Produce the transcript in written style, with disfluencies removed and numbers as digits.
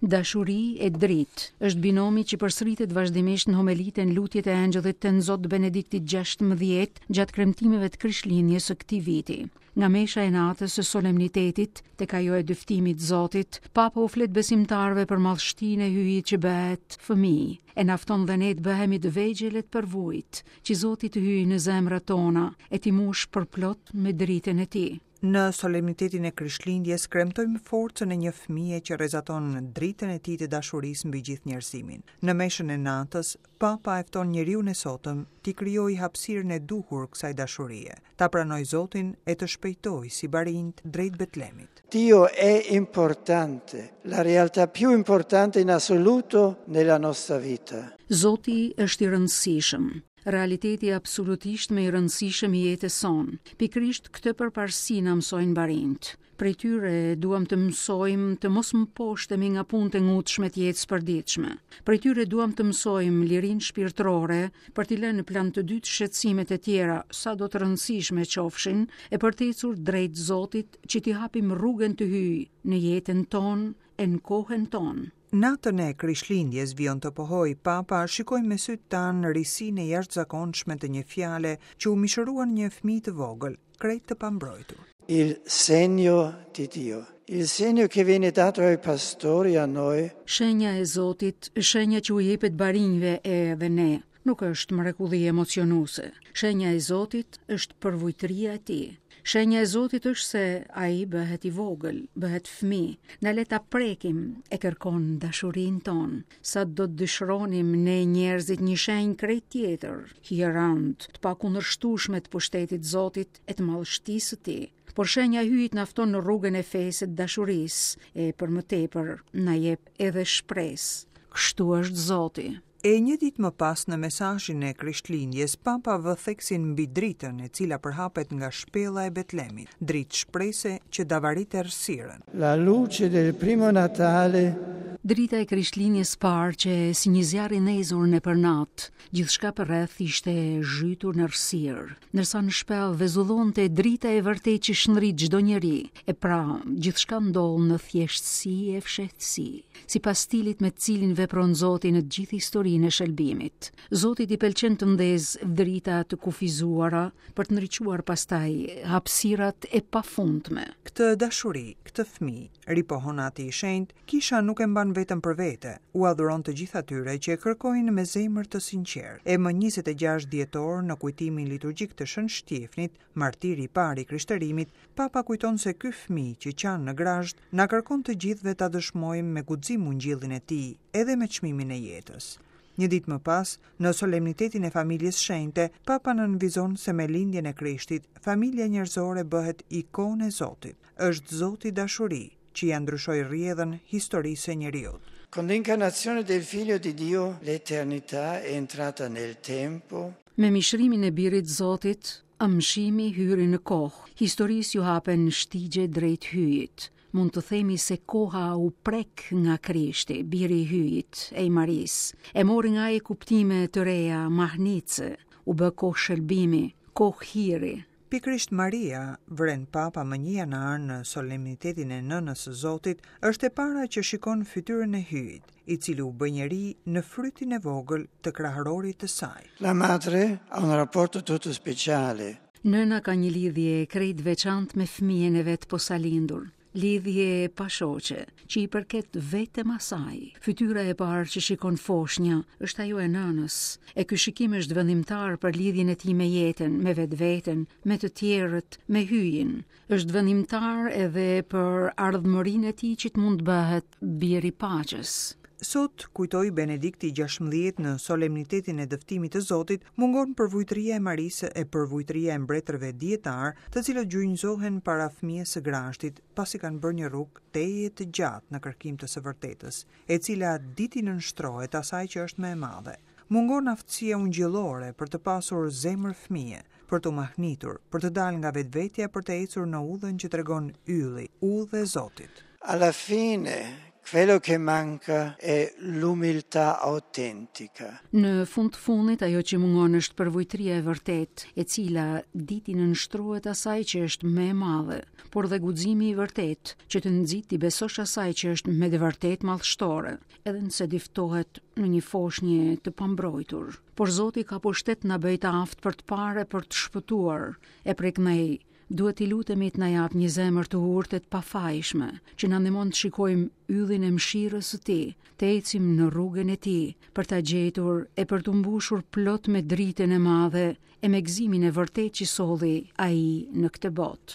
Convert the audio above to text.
Dashuri e dritë është binomi që përsëritet vazhdimisht në homilitë në lutjet e angjëllit të Zot Benediktit 16 gjatë kremtimeve të Krishtlindjes së këtij viti. Nga mesha e natës së solemnitetit tek ajo e dyftimit të Zotit, Papa u flet besimtarëve për madhështinë e hyjit që bëhet fëmijë. E na fton dhe ne të bëhemi të vegjël e të përvojt, që Zoti të hyjë në zemrat tona e t'i mush përplot me dritën e tij. Në solemnitetin e Krishtlindjes kremtojmë forcën e një fëmije që rezaton dritën e tij të dashurisë mbi gjithë njerëzimin. Në meshën e natës, Papa e fton njeriun e sotëm t'i krijojë hapësirën e duhur kësaj dashurie, ta pranojë Zotin e të shpejtojë si barind drejt Betlemit. Dio è importante, la realtà più importante in assoluto nella nostra vita. Zoti është i rëndësishëm. Realiteti absolutisht më i rëndësishëm i jetës sonë. Pikrisht këtë përparësi na mësojnë barinjt. Prej tyre duam të mësojmë të mos mposhtemi nga punët e ngutshme të jetës përditshme. Prej tyre duam të mësojmë lirinë shpirtërore për t'i lënë në plan të dytë shqetësimet e tjera, sa do të rëndësishme qofshin, e për të ecur drejt Zotit që t'i hapim rrugën të hyjë në jetën tonë e në kohën tonë. Natën e Krishtlindjes vion të pohoj Papa shikoi me sytë tanë risinë e jashtëzakonshme të një fjale që u mishëruan një fëmijë të vogël, krejt të pambrojtur. Il segno di Dio, il segno che viene dato ai pastori a noi. Shenja e Zotit, shenja që u jepet barinjve edhe ne, nuk është mrekulli emocionuese. Shenja e Zotit është përvojtëria e tij. Shenja e Zotit është se ai bëhet i vogël, bëhet fëmijë. Na le ta prekim e kërkon dashurinë tonë. Sa do të dëshironim ne njerëzit një shenjë krejt tjetër, hierant, të pakundërshtueshme të pushtetit të Zotit e të madhështisë së tij. Por shenja e hyjit na fton në rrugën e fesë të dashurisë e për më tepër na jep edhe shpresë. Kështu është Zoti. E një ditë më pas në mesazhin e Krishtlindjes, Papa vë theksin mbi dritën e cila përhapet nga shpella e Betlemit, dritë shprese që davarit errësirën. La luce del primo Natale. Drita e Krishtlindjes parë që si një zjarr i nezur në përnat, gjithçka përreth ishte zhytur në errësirë, ndërsa në shpellë vezullonte drita e vërtetë që shndrit çdo njeri. E pra, gjithçka ndodh në thjeshtësi e fshehtësi, sipas stilit me të cilin vepron Zoti në të gjithë historinë e shëlbimit. Zotit i pëlqen të ndezë drita të kufizuara për të ndriçuar pastaj hapësirat e pafundme. Këtë dashuri, këtë fëmijë, ripohon ati i shenjtë, kisha nuk e mban vetëm për vete, u adhuron të gjithë atyre që e kërkojnë me zemër të sinqertë. E më 26 dhjetor në kujtimin liturgjik të Shën Shtjefnit, martiri i parë i krishtërimit, Papa kujton se ky fëmijë që qanë në grazhd na kërkon të gjithëve ta dëshmojmë me guxim ungjillin e tij, edhe me çmimin e jetës. Një ditë më pas, në solemnitetin e familjes shenjte, Papa nënvizon se me lindjen e Krishtit, familja njerëzore bëhet ikonë e Zotit. Është Zoti dashuri që ja ndryshoi rrjedhën historisë së njeriut. Con l'incarnazione del Figlio di Dio, l'eternità è entrata nel tempo. Me mishrimin e birit Zotit, amshimi hyri në kohë. Historisë ju hapen shtigje drejt hyjit. Mund të themi se koha u prek nga Krishti, biri i hyjit, e i Maris. E mori nga ai kuptime të reja, mahnice, u bë kohë shëlbimi, kohë hiri. Pikrisht Maria, vren Papa më 1 janar në solemnitetin e nënës së Zotit, është e para që shikon fytyrën e hyjit, i cili u bë njeri në frytin e vogël të krahërorit të saj. La madre ha un rapporto tutto speciale. Nëna ka një lidhje krejt veçantë me fëmijën e vet posalindur. Lidhje pa shoqe, që i përket vetëm asaj. Fytyra e parë që shikon foshnja është ajo e nënës. E ky shikim është vendimtar për lidhjen e tij me jetën, me vetveten, me të tjerët, me hyjin. Është vendimtar edhe për ardhmërinë e tij që të mund bëhet bir i paqes. Sot, kujtoi Benedikti 16 në solemnitetin e dëftimit të Zotit, mungon përvujtëria e Marisë e përvujtëria e mbretërve dietar, të cilët gjunjëzohen para fëmijës së grashtit, pasi kanë bërë një rrugë teje të gjatë në kërkim të së vërtetës, e cila diti nënshtrohet asaj që është më e madhe. Mungon aftësia ungjillore për të pasur zemër fëmije, për të mahnitur, për të dalë nga vetvetja për të ecur në udhën që tregon ylli, udhë e Zotit. Alla fine Quello che manca è l'umiltà autentica. Në fundit, ajo që mungon është përvojtria e vërtet, e cila ditin nënshtrohet asaj që është më e madhe, por dhe guximi i vërtet, që të nxit t'i besosh asaj që është me të vërtet madhështore, edhe nëse diftohet në një foshnjë të pambrojtur. Por Zoti ka pushtet na bëj të aftë për të parë, për të shpëtuar, e prek nej duhet i lutemi të na jap një zemër të urtë e të pafajshme, që na ndihmon të shikojmë yllin e mëshirës së Tij, të ecim në rrugën e Tij, për ta gjetur e për të mbushur plot me dritën e madhe e me gëzimin e vërtet që solli Ai në këtë botë.